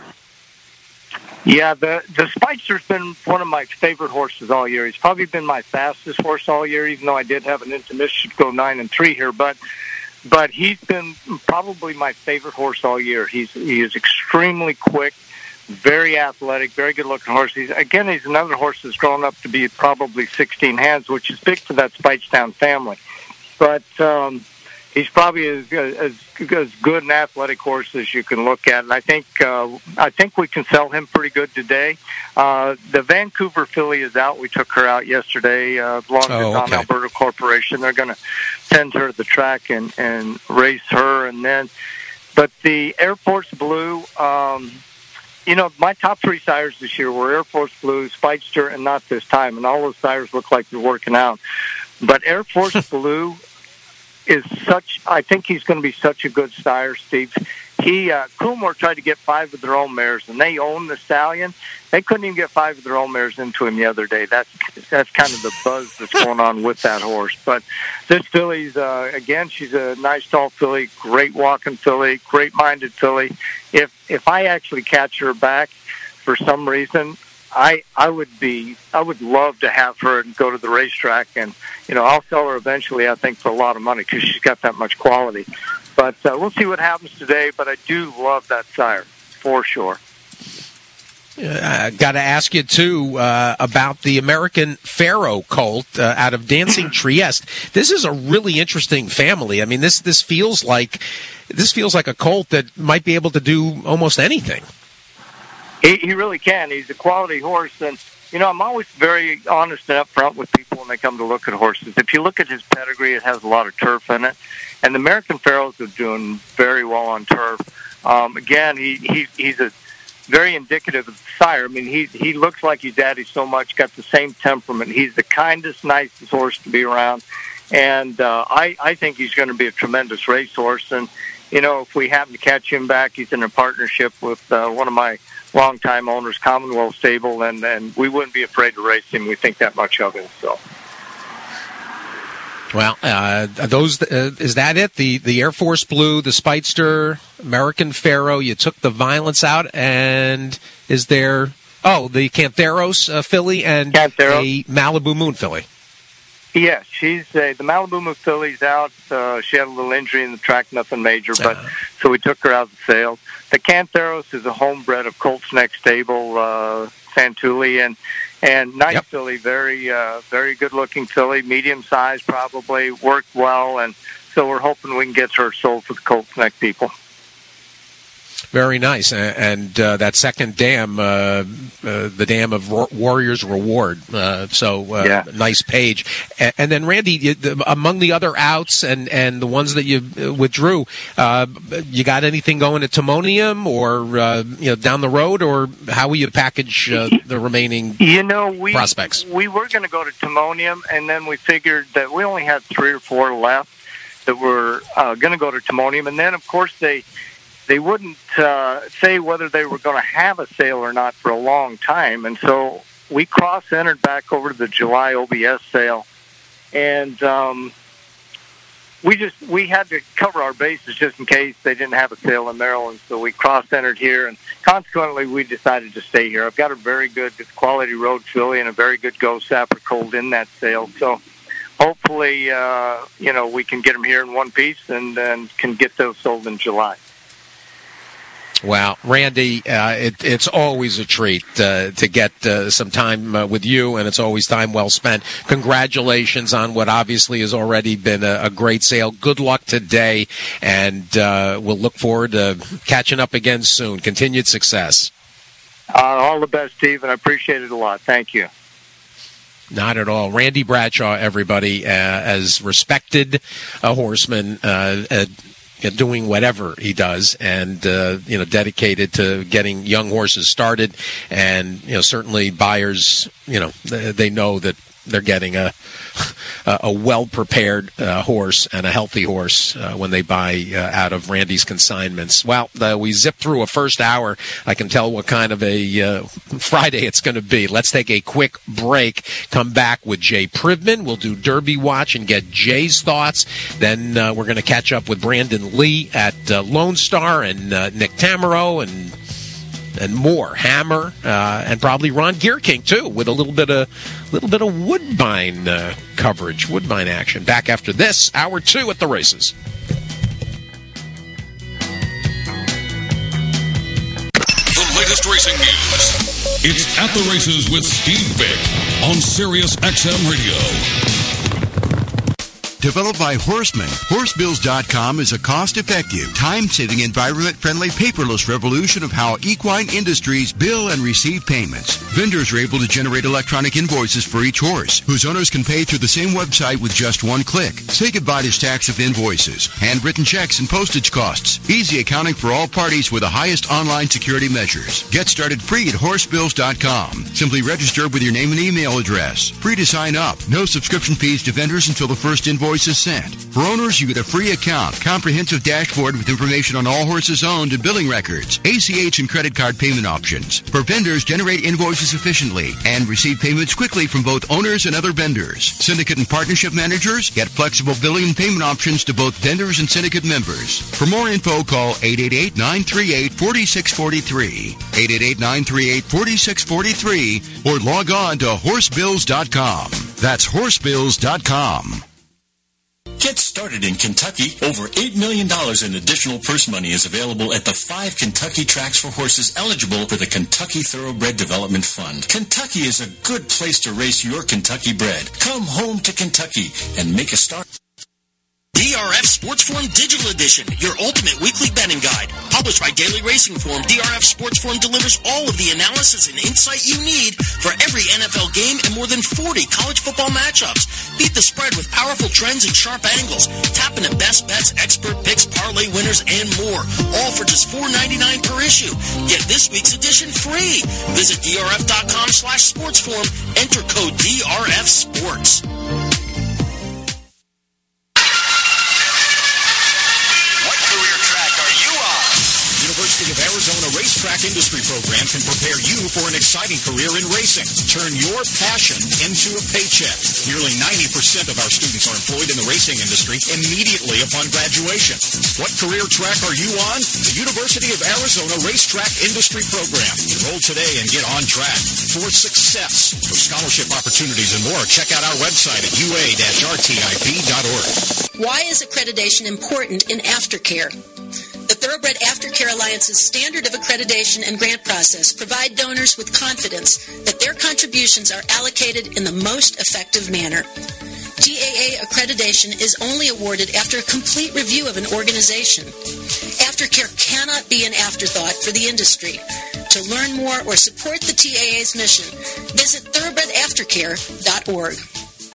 Yeah, the Speightster's been one of my favorite horses all year. He's probably been my fastest horse all year, even though I did have an intermission to go 9 and 3 here. But he's been probably my favorite horse all year. He is extremely quick, very athletic, very good-looking horse. He's another horse that's grown up to be probably 16 hands, which is big for that Speightstown family. But He's probably as good an athletic horse as you can look at, and I think we can sell him pretty good today. The Vancouver filly is out. We took her out yesterday. Belongs to Don Alberto Corporation. They're going to send her to the track and race her, but the Air Force Blue. My top 3 sires this year were Air Force Blue, Speedster, and Not This Time, and all those sires look like they're working out. But Air Force Blue I think he's going to be such a good sire, Steve. Coolmore tried to get 5 of their own mares, and they own the stallion. They couldn't even get 5 of their own mares into him the other day. That's kind of the buzz that's going on with that horse. But this filly's, again, she's a nice tall filly, great walking filly, great-minded filly. If I actually catch her back for some reason, I would love to have her and go to the racetrack, and I'll sell her eventually. I think for a lot of money because she's got that much quality. But we'll see what happens today. But I do love that sire for sure. Got to ask you too about the American Pharaoh colt out of Dancing Trieste. This is a really interesting family. I mean, this feels like a colt that might be able to do almost anything. He really can. He's a quality horse, and I'm always very honest and upfront with people when they come to look at horses. If you look at his pedigree, it has a lot of turf in it, and the American Pharaohs are doing very well on turf. Again, he's a very indicative of the sire. I mean, he looks like his daddy so much, got the same temperament. He's the kindest, nicest horse to be around, and I think he's going to be a tremendous racehorse. And if we happen to catch him back, he's in a partnership with one of my longtime owners, Commonwealth Stable, and we wouldn't be afraid to race him. We think that much of him. So, well, is that it? The Air Force Blue, the Speedster, American Pharaoh. You took the Violence out, and is there? Oh, the Cantheros filly and a Malibu Moon filly. Yes, the Malibu Moon filly's out. She had a little injury in the track, nothing major, but so we took her out of the sale. The Cantheros is a homebred of Colts Neck Stable, Santulli, and nice filly, very good looking filly, medium size probably, worked well, and so we're hoping we can get her sold for the Colts Neck people. Very nice, and that second dam, the dam of Warriors Reward. Nice page. And then Randy, among the other outs and the ones that you withdrew, you got anything going at Timonium or down the road, or how will you package the remaining prospects? We were going to go to Timonium, and then we figured that we only had 3 or 4 left that were going to go to Timonium, and then of course they wouldn't say whether they were going to have a sale or not for a long time. And so we cross-entered back over to the July OBS sale. And we had to cover our bases just in case they didn't have a sale in Maryland. So we cross-entered here, and consequently we decided to stay here. I've got a very good quality road filly and a very good Go Sapper colt in that sale. So hopefully, we can get them here in one piece and can get those sold in July. Well, Randy, it's always a treat to get some time with you, and it's always time well spent. Congratulations on what obviously has already been a great sale. Good luck today, and we'll look forward to catching up again soon. Continued success. All the best, Steve, and I appreciate it a lot. Thank you. Not at all. Randy Bradshaw, everybody, as respected a horseman, doing whatever he does, and dedicated to getting young horses started, and certainly buyers, they know that they're getting a well-prepared horse and a healthy horse when they buy out of Randy's consignments. Well, we zipped through a first hour. I can tell what kind of a Friday it's going to be. Let's take a quick break. Come back with Jay Privman. We'll do Derby Watch and get Jay's thoughts. Then we're going to catch up with Brandon Lee at Lone Star and Nick Tamero and more, Hammer, and probably Ron Gearking too, with a little bit of Woodbine coverage, Woodbine action. Back after this, hour 2 at the races. The latest racing news. It's At the Races with Steve Vick on Sirius XM Radio. Developed by Horseman, Horsebills.com is a cost-effective, time-saving, environment-friendly, paperless revolution of how equine industries bill and receive payments. Vendors are able to generate electronic invoices for each horse, whose owners can pay through the same website with just one click. Say goodbye to stacks of invoices, handwritten checks, and postage costs. Easy accounting for all parties with the highest online security measures. Get started free at Horsebills.com. Simply register with your name and email address. Free to sign up. No subscription fees to vendors until the first invoice is sent. For owners, you get a free account, comprehensive dashboard with information on all horses owned and billing records, ACH and credit card payment options. For vendors, generate invoices efficiently and receive payments quickly from both owners and other vendors. Syndicate and partnership managers get flexible billing and payment options to both vendors and syndicate members. For more info, call 888-938-4643, 888-938-4643, or log on to Horsebills.com. That's Horsebills.com. Get started in Kentucky. Over $8 million in additional purse money is available at the 5 Kentucky tracks for horses eligible for the Kentucky Thoroughbred Development Fund. Kentucky is a good place to race your Kentucky bred. Come home to Kentucky and make a start. DRF Sports Forum Digital Edition, your ultimate weekly betting guide. Published by Daily Racing Form, DRF Sports Forum delivers all of the analysis and insight you need for every NFL game and more than 40 college football matchups. Beat the spread with powerful trends and sharp angles. Tap into best bets, expert picks, parlay winners, and more. All for just $4.99 per issue. Get this week's edition free. Visit drf.com/sportsforum. Enter code DRF Sports. University of Arizona Racetrack Industry Program can prepare you for an exciting career in racing. Turn your passion into a paycheck. Nearly 90% of our students are employed in the racing industry immediately upon graduation. What career track are you on? The University of Arizona Racetrack Industry Program. Enroll today and get on track for success. For scholarship opportunities and more, check out our website at ua-rtip.org. Why is accreditation important in aftercare? The Thoroughbred Aftercare Alliance's standard of accreditation and grant process provide donors with confidence that their contributions are allocated in the most effective manner. TAA accreditation is only awarded after a complete review of an organization. Aftercare cannot be an afterthought for the industry. To learn more or support the TAA's mission, visit thoroughbredaftercare.org.